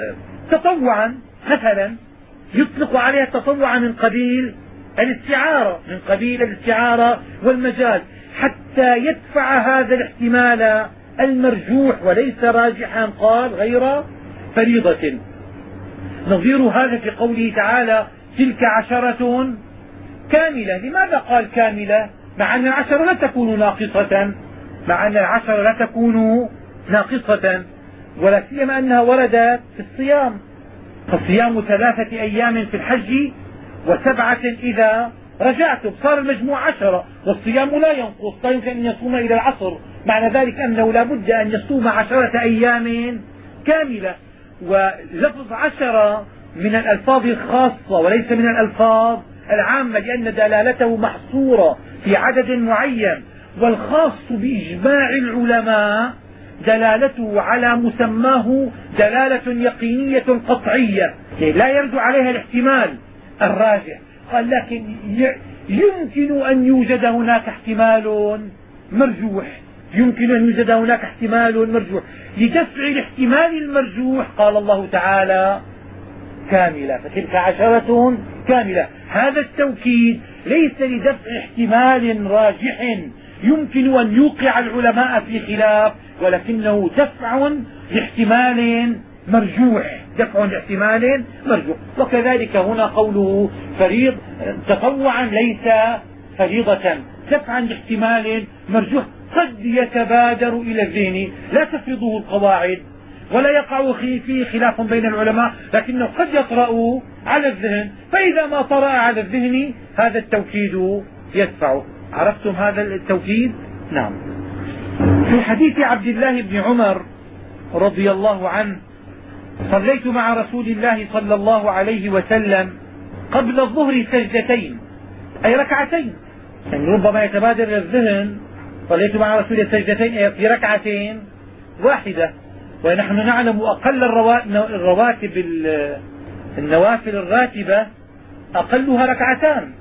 تطوعا مثلا يطلق عليها التطوع من قبيل الاستعارة من قبيل الاستعارة والمجاز حتى يدفع هذا الاحتمال المرجوح وليس راجحا قال غير فريضة. نظير هذا في قوله تعالى تلك عشرة كاملة. لماذا قال كاملة مع أن العشرة لا تكون ناقصة مع أن العشرة لا تكون ناقصة ولا سيما أنها وردت في الصيام فالصيام ثلاثة أيام في الحج وسبعة إذا رجعتم صار المجموع عشرة والصيام لا ينقص لا يمكن أن يصوم إلى العصر. معنى ذلك أنه لا بد أن يصوم عشرة أيام كاملة. ولفظ عشرة من الألفاظ الخاصة وليس من الألفاظ العامة لأن دلالته محصورة في عدد معين، والخاص بإجماع العلماء دلالته على مسماه دلالة يقينية قطعية لا يرد عليها الاحتمال الراجح. قال لكن يمكن أن يوجد هناك احتمال مرجوح يمكن أن يوجد هناك احتمال مرجوح. لدفع الاحتمال المرجوح قال الله تعالى كاملة فتلك عشرة كاملة. هذا التوكيد ليس لدفع احتمال راجح يمكن أن يوقع العلماء في خلاف ولكنه دفع لاحتمال مرجوح دفع لاحتمال مرجوح. وكذلك هنا قوله فريض تطوعا ليس فريضة دفعا لاحتمال مرجوح قد يتبادر إلى الذهن لا تفرضه القواعد ولا يقع فيه خلاف بين العلماء لكنه قد يطرأ على الذهن، فإذا ما طرأ على الذهن هذا التوكيد يدفعه. عرفتم هذا التوكيد؟ نعم. في حديث عبد الله بن عمر رضي الله عنه صليت مع رسول الله صلى الله عليه وسلم قبل الظهر سجدتين أي ركعتين. يعني ربما يتبادر إلى الذهن صليت مع رسول الله سجدتين أي في ركعتين واحدة، ونحن نعلم أقل الرواتب النوافل الراتبة أقلها ركعتان.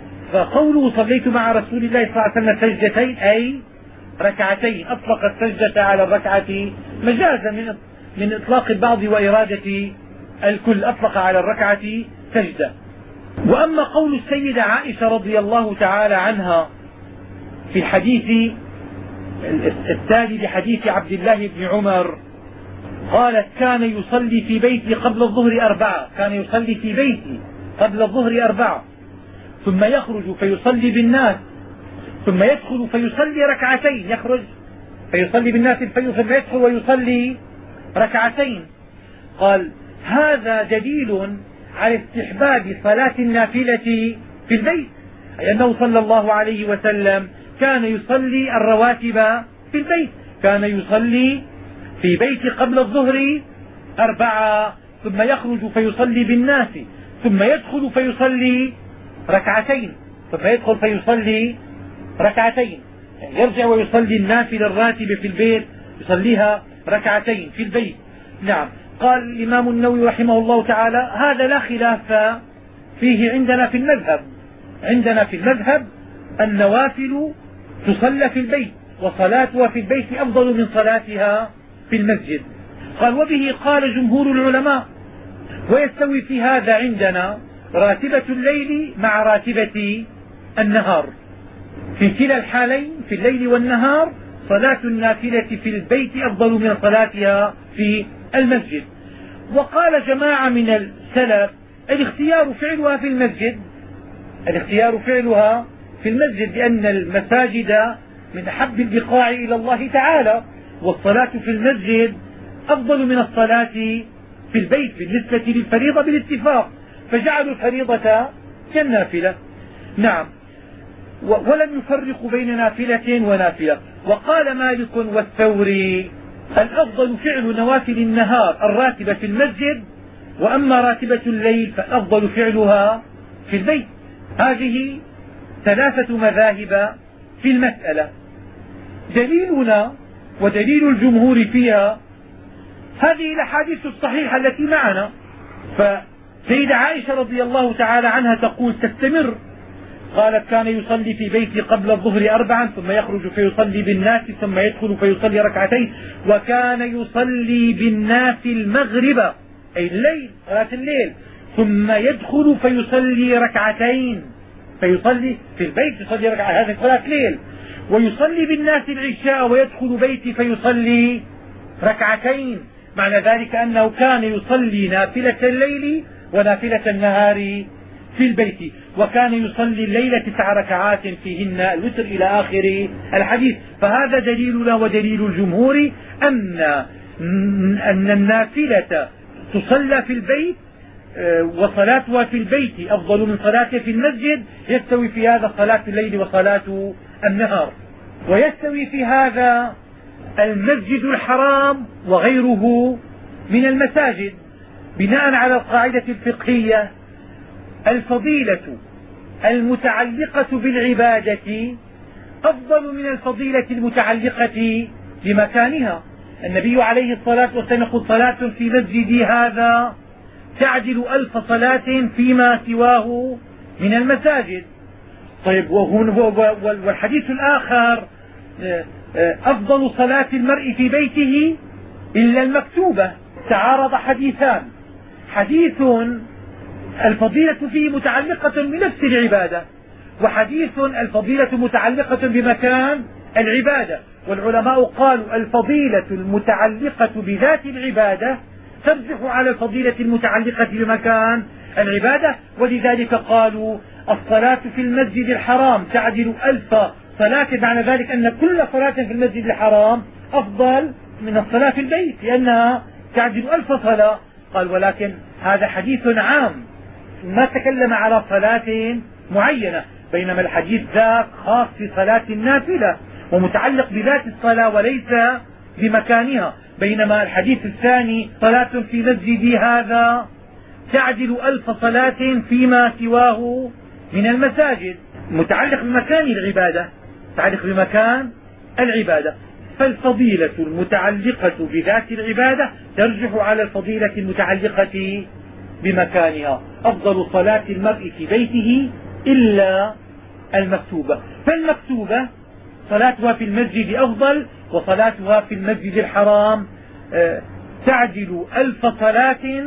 فقوله صليت مع رسول الله صلى الله عليه وسلم سجدتين أي ركعتين أطلق السجدة على الركعة مجازا من من إطلاق البعض وإرادة الكل أطلق على الركعة سجدة. وأما قول السيدة عائشة رضي الله تعالى عنها في حديث التالي بحديث عبد الله بن عمر قالت كان يصلي في بيتي قبل الظهر أربعة كان يصلي في بيتي قبل الظهر أربعة ثم يخرج فيصلي بالناس ثم يدخل فيصلي ركعتين يخرج فيصلي بالناس ثم يدخل ويصلي ركعتين. قال هذا دليل على استحباب صلاة النافلة في البيت، أي أنه صلى الله عليه وسلم كان يصلي الرواتب في البيت، كان يصلي في بيت قبل الظهر أربعة ثم يخرج فيصلي بالناس ثم يدخل فيصلي ركعتين ثم يدخل فيصلي ركعتين يعني يرجع ويصلي النافلة الراتبة في البيت يصليها ركعتين في البيت. نعم. قال الإمام النووي رحمه الله تعالى هذا لا خلاف فيه عندنا في المذهب عندنا في المذهب النوافل تصلى في البيت وصلاتها في البيت أفضل من صلاتها في المسجد. قال وبه قال جمهور العلماء ويستوي في هذا عندنا راتبة الليل مع راتبة النهار، في كلا الحالين في الليل والنهار صلاة النافلة في البيت أفضل من صلاتها في المسجد. وقال جماعة من السلف الاختيار فعلها في المسجد الاختيار فعلها في المسجد لأن المساجد من أحب البقاع إلى الله تعالى، والصلاة في المسجد أفضل من الصلاة في البيت بالنسبة للفريضة بالاتفاق، فجعلوا الفريضة كالنافلة. نعم. ولم يفرقوا بين نافلة ونافلة. وقال مالك والثوري الأفضل فعل نوافل النهار الراتبة في المسجد، وأما راتبة الليل فالأفضل فعلها في البيت. هذه ثلاثة مذاهب في المسألة. دليلنا ودليل الجمهور فيها هذه الأحاديث الصحيحة التي معنا. فسيدة عائشة رضي الله تعالى عنها تقول تستمر، قالت كان يصلي في بيتي قبل الظهر أربعا ثم يخرج فيصلي بالناس ثم يدخل فيصلي ركعتين، وكان يصلي بالناس المغرب أي الليل صلاة الليل ثم يدخل فيصلي ركعتين، فيصلي في البيت يصلي ركعتين هذه صلاة ليل، ويصلي بالناس العشاء ويدخل بيتي فيصلي ركعتين. معنى ذلك أنه كان يصلي نافلة الليل ونافلة النهار في البيت، وكان يصلي الليل تسع ركعات فيهن الوتر إلى آخر الحديث. فهذا دليلنا ودليل الجمهور أن أن النافلة تصلى في البيت وصلاتها في البيت أفضل من صلاتها في المسجد، يستوي في هذا صلاة الليل وصلاة النهار. ويستوي في هذا المسجد الحرام وغيره من المساجد بناء على القاعدة الفقهية الفضيلة المتعلقة بالعبادة أفضل من الفضيلة المتعلقة بمكانها. النبي عليه الصلاة والسلام يقول صلاة في مسجدي هذا تعدل ألف صلاة فيما سواه من المساجد. طيب والحديث الآخر أفضل صلاة المرء في بيته إلا المكتوبة. تعارض حديثان، حديث الفضيلة فيه متعلقة بنفس العبادة، وحديث الفضيلة متعلقة بمكان العبادة. والعلماء قالوا الفضيلة المتعلقة بذات العبادة ترجح على الفضيلة المتعلقة بمكان العبادة، ولذلك قالوا الصلاة في المسجد الحرام تعدل ألف صلاة، معنى ذلك أن كل صلاة في المسجد الحرام أفضل من الصلاة في البيت لأنها تعدل ألف صلاة. قال ولكن هذا حديث عام ما تكلم على صلاة معينة، بينما الحديث ذاك خاص في صلاة النافلة ومتعلق بذات الصلاة وليس بمكانها، بينما الحديث الثاني صلاة في مسجدي هذا تعدل ألف صلاة فيما سواه من المساجد، متعلق بمكان العبادة متعلق بمكان العبادة. فالفضيلة المتعلقة بذات العبادة ترجح على الفضيلة المتعلقة بمكانها. أفضل صلاة المرء في بيته إلا المكتوبة، فالمكتوبة صلاتها في المسجد أفضل، وصلاتها في المسجد الحرام تعدل ألف صلاة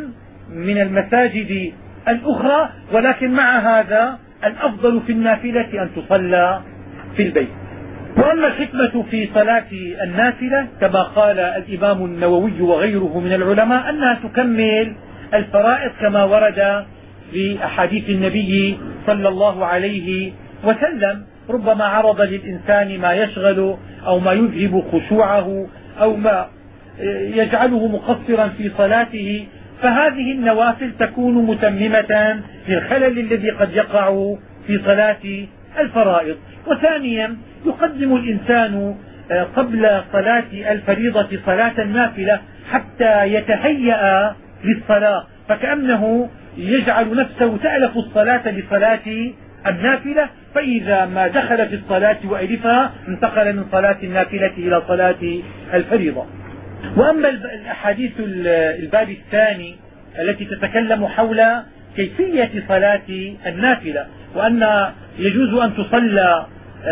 من المساجد الأخرى، ولكن مع هذا الأفضل في النافلة أن تصلى في البيت. وأما الحكمة في صلاة النافلة كما قال الإمام النووي وغيره من العلماء أنها تكمل الفرائض كما ورد في أحاديث النبي صلى الله عليه وسلم. ربما عرض للإنسان ما يشغل أو ما يذهب خشوعه أو ما يجعله مقصرا في صلاته، فهذه النوافل تكون متممة للخلل الذي قد يقع في صلاة الفرائض. وثانيا يقدم الإنسان قبل صلاة الفريضة صلاة النافلة حتى يتهيأ للصلاة، فكأنه يجعل نفسه تألف الصلاة لصلاة النافلة، فإذا ما دخل في الصلاة وألفها انتقل من صلاة النافلة إلى صلاة الفريضة. وأما الأحاديث الباب الثاني التي تتكلم حول كيفية صلاة النافلة، وأن يجوز أن تصلى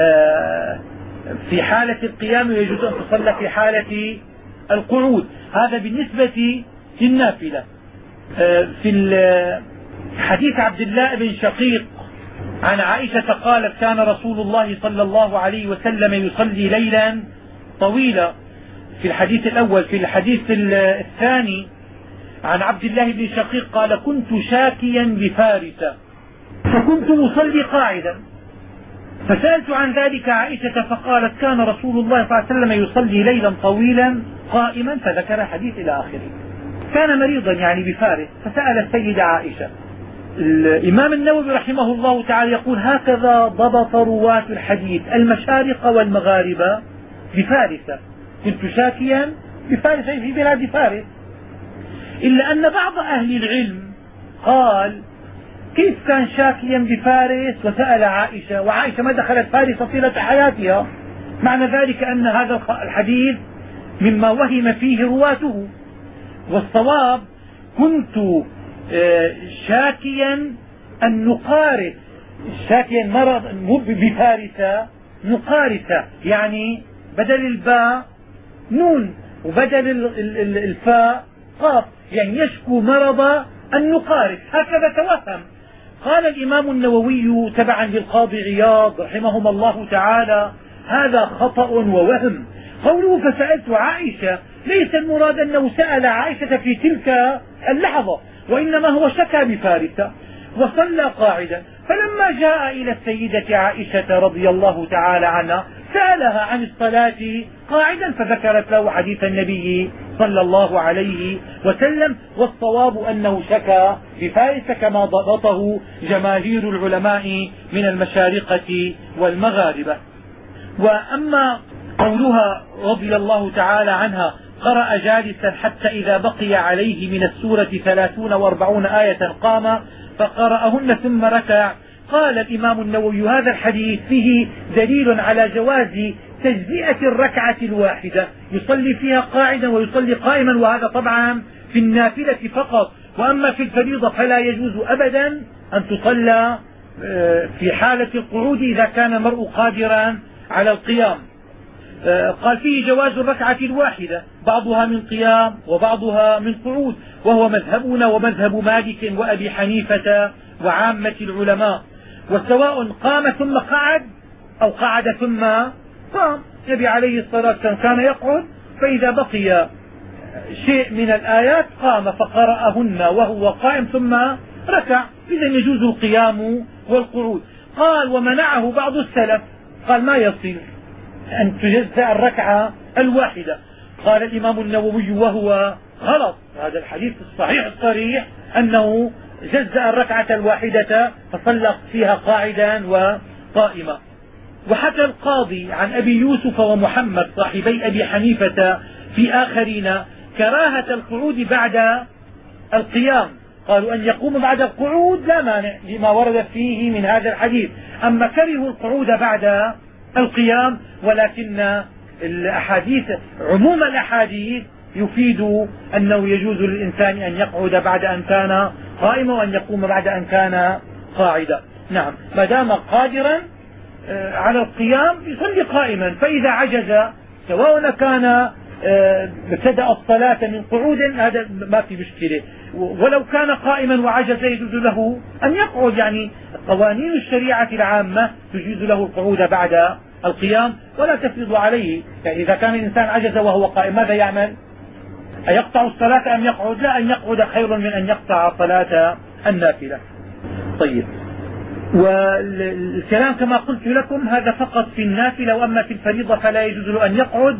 في حالة القيام ويجوز أن تصلى في حالة القعود، هذا بالنسبة للنافلة. في حديث عبد الله بن شقيق عن عائشة قالت كان رسول الله صلى الله عليه وسلم يصلي ليلا طويلا في الحديث الأول. في الحديث الثاني عن عبد الله بن شقيق قال كنت شاكيا بفارس فكنت أصلي قاعدا، فسألت عن ذلك عائشة فقالت كان رسول الله صلى الله عليه وسلم يصلي ليلا طويلا قائما، فذكر حديث إلى آخره. كان مريضا يعني بفارس، فسأل السيدة عائشة. الإمام النووي رحمه الله تعالى يقول هكذا ضبط رواة الحديث المشارق والمغاربة بفارس، كنت شاكيا بفارس في بلاد فارس. إلا أن بعض أهل العلم قال كيف كان شاكيا بفارس وسأل عائشة، وعائشة ما دخلت فارس طيلة حياتها؟ معنى ذلك أن هذا الحديث مما وهم فيه رواته. والصواب كنت شاكيا أن نقارس، شاكيا مرض بفارس نقارس، يعني بدل الباء نون وبدل الفاء قاف، يعني يشكو مرض النقارس، هكذا توهم. قال الإمام النووي تبعا للقاضي عياض رحمهما الله تعالى هذا خطأ ووهم. قوله فسألت عائشة ليس المراد أنه سأل عائشة في تلك اللحظة، وإنما هو شكى بفارس وصلى قاعدا. فلما جاء إلى السيدة عائشة رضي الله تعالى عنها سألها عن الصلاة قاعدا، فذكرت له حديث النبي صلى الله عليه وسلم، والصواب أنه شكى بفارس كما ضبطه جماهير العلماء من المشارقة والمغاربة. وأما قولها رضي الله تعالى عنها قرأ جالسا حتى إذا بقي عليه من السورة ثلاثون واربعون آية قام فقرأهن ثم ركع. قال الإمام النووي هذا الحديث فيه دليل على جواز تجزئة الركعة الواحدة، يصلي فيها قاعدا ويصلي قائما، وهذا طبعا في النافلة فقط. وأما في الفريضة فلا يجوز أبدا أن تصلى في حالة القعود إذا كان المرء قادرا على القيام. قال فيه جواز الركعة الواحدة، بعضها من قيام وبعضها من قعود، وهو مذهبنا ومذهب مالك وأبي حنيفة وعامة العلماء. وسواء قام ثم قعد أو قعد ثم قام، النبي عليه الصلاة والسلام كان يقعد، فإذا بقي شيء من الآيات قام فقرأهن وهو قائم ثم ركع، إذا يجوز القيام والقعود. قال ومنعه بعض السلف، قال ما يصير أن تجزأ الركعة الواحدة. قال الإمام النووي وهو غلط، هذا الحديث الصحيح الصريح أنه جزأ الركعة الواحدة فصلى فيها قاعدا وقائما. وحكى القاضي عن أبي يوسف ومحمد صاحبي أبي حنيفة في آخرين كراهة القعود بعد القيام، قالوا أن يقوم بعد القعود لا مانع لما ورد فيه من هذا الحديث، أما كرهوا القعود بعد القيام. ولكن الأحاديث عموم الأحاديث يفيد أنه يجوز للإنسان أن يقعد بعد أن كان قائما وأن يقوم بعد أن كان قاعدا. نعم، ما دام قادرا على القيام يصلي قائما، فإذا عجز سواء كان ابتدأ الصلاة من قعود هذا ما في مشكلة، ولو كان قائما وعجز يجوز له أن يقعد. يعني قوانين الشريعة العامة تجيز له القعود بعد القيام ولا تفرض عليه. يعني إذا كان الإنسان عجز وهو قائم ماذا يعمل؟ أيقطع الصلاة أم يقعد؟ لا، أن يقعد خير من أن يقطع صلاة النافلة. طيب، والكلام كما قلت لكم هذا فقط في النافلة، وأما في الفريضة فلا يجوز له أن يقعد.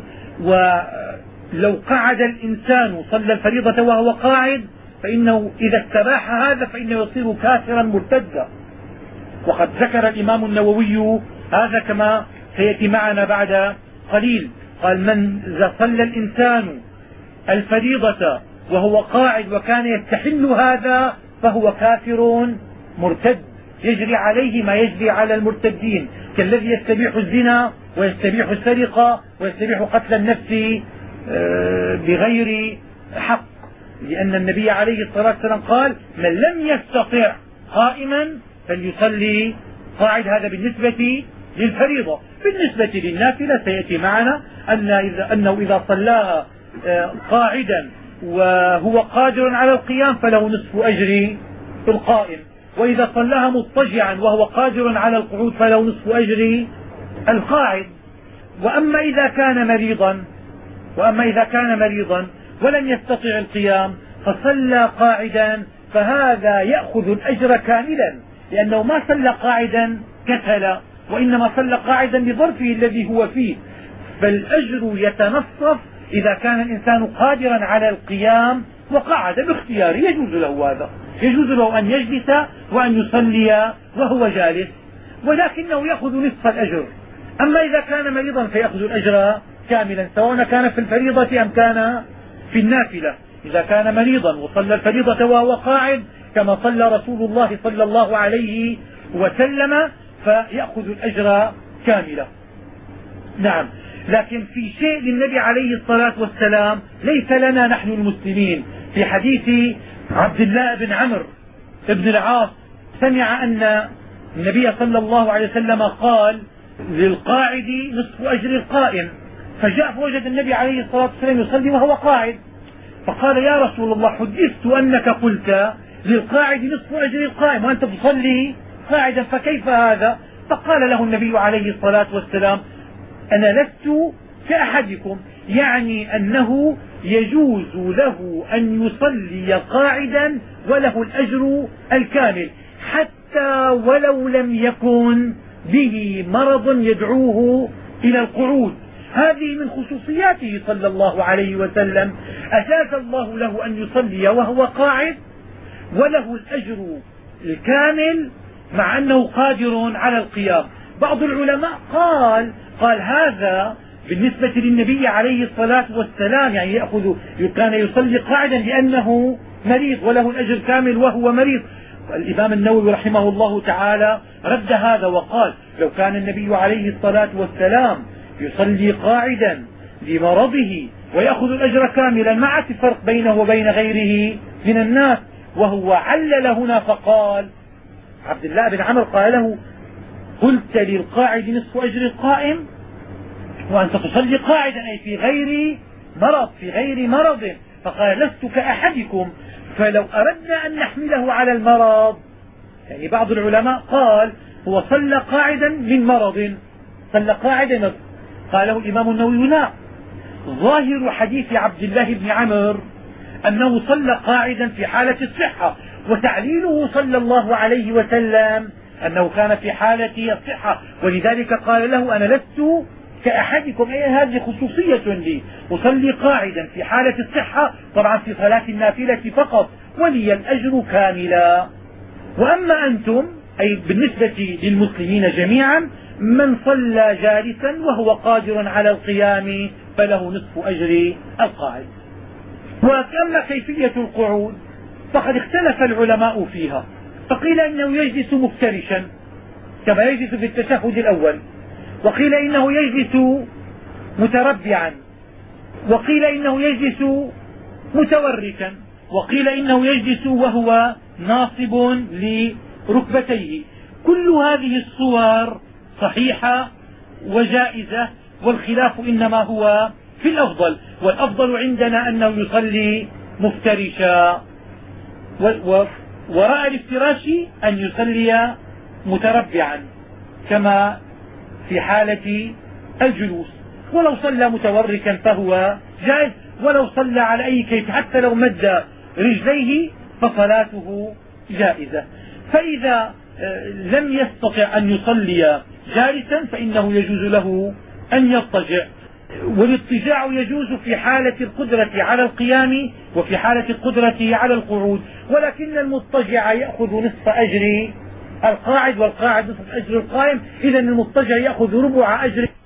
ولو قعد الإنسان صلى الفريضة وهو قاعد فإنه إذا استباح هذا فإنه يصير كافرا مرتدا. وقد ذكر الإمام النووي هذا كما سيأتي معنا بعد قليل. قال: من إذا صلى الإنسان الفريضة وهو قاعد وكان يستحل هذا فهو كافر مرتد، يجري عليه ما يجري على المرتدين، كالذي يستبيح الزنا ويستبيح السرقة ويستبيح قتل النفس بغير حق، لأن النبي عليه الصلاة والسلام قال: من لم يستطع قائما فليصلي قاعد. هذا بالنسبة للفريضة. بالنسبة للنافلة سيأتي معنا أن إذا أنه إذا صلاها قاعدا وهو قادر على القيام فله نصف أجر القائم، وإذا صلاها مضطجعا وهو قادر على القعود فله نصف أجر القاعد. وأما إذا كان مريضا وأما إذا كان مريضا ولم يستطع القيام فصلى قاعدا فهذا يأخذ الأجر كاملا، لأنه ما صلى قاعدا كسل، وإنما صلى قاعدا لظرفه الذي هو فيه. فالأجر يتنصف إذا كان الإنسان قادرا على القيام وقعد باختياره، يجوز له هذا، يجوز له أن يجلس وأن يصلي وهو جالس، ولكنه يأخذ نصف الأجر. أما إذا كان مريضا فيأخذ الأجر كاملا، سواء كان في الفريضة أم كان في النافلة. إذا كان مريضا وصلى الفريضة وهو قاعد كما صلى رسول الله صلى الله عليه وسلم فيأخذ الأجر كاملا. نعم، لكن في شيء للنبي عليه الصلاة والسلام ليس لنا نحن المسلمين. في حديث عبد الله بن عمرو بن العاص سمع أن النبي صلى الله عليه وسلم قال: للقاعد نصف أجر القائم. فجاء فوجد النبي عليه الصلاة والسلام يصلي وهو قاعد، فقال: يا رسول الله، حدثت أنك قلت للقاعد نصف أجر القائم وأنت تصلي قاعدا، فكيف هذا؟ فقال له النبي عليه الصلاة والسلام: أنا لست كأحدكم، يعني أنه يجوز له أن يصلي قاعدا وله الأجر الكامل حتى ولو لم يكن به مرض يدعوه إلى القعود. هذه من خصوصياته صلى الله عليه وسلم، أجاز الله له أن يصلي وهو قاعد وله الأجر الكامل مع أنه قادر على القيام. بعض العلماء قال قال هذا بالنسبة للنبي عليه الصلاة والسلام، يعني يأخذ كان يصلي قاعدا لأنه مريض وله الأجر كامل وهو مريض. الإمام النووي رحمه الله تعالى رد هذا وقال: لو كان النبي عليه الصلاة والسلام يصلي قاعدا لمرضه ويأخذ الأجر كاملا ما عاد فرق بينه وبين غيره من الناس. وهو علل هنا فقال: عبد الله بن عمرو قال له: قلت للقاعد نصف أجر القائم وأنت تصلي قاعدا، أي في غير مرض في غير مرض. فقال: لست كأحدكم. فلو أردنا أن نحمله على المرض، يعني بعض العلماء قال هو صلى قاعدا من مرض، صلى قاعدا. قاله الإمام النووي: لا، ظاهر حديث عبد الله بن عمرو أنه صلى قاعدا في حالة الصحة، وتعليله صلى الله عليه وسلم أنه كان في حالة الصحة، ولذلك قال له: أنا لست كأحدكم، أي هذه خصوصية لي، أصلي قاعدا في حالة الصحة، طبعا في صلاة النافلة فقط، ولي الأجر كاملا. وأما أنتم، أي بالنسبة للمسلمين جميعا، من صلى جالسا وهو قادر على القيام فله نصف أجر القاعد. وأما كيفية القعود فقد اختلف العلماء فيها، فقيل إنه يجلس مفترشا كما يجلس في التشهد الأول، وقيل إنه يجلس متربعا، وقيل إنه يجلس متوركا، وقيل إنه يجلس وهو ناصب لركبتيه. كل هذه الصور صحيحة وجائزة، والخلاف إنما هو في الأفضل، والأفضل عندنا أنه يصلي مفترشا، وراء الافتراش أن يصلي متربعا كما في حالة الجلوس. ولو صلى متوركا فهو جائز، ولو صلى على أي كيف حتى لو مد رجليه فصلاته جائزة. فإذا لم يستطع أن يصلي جالسا فإنه يجوز له أن يضطجع، والاضطجاع يجوز في حالة القدرة على القيام وفي حالة القدرة على القعود، ولكن المضطجع يأخذ نصف أجر القاعد والقاعد نصف أجر القائم، إذا المضطجع يأخذ ربع أجر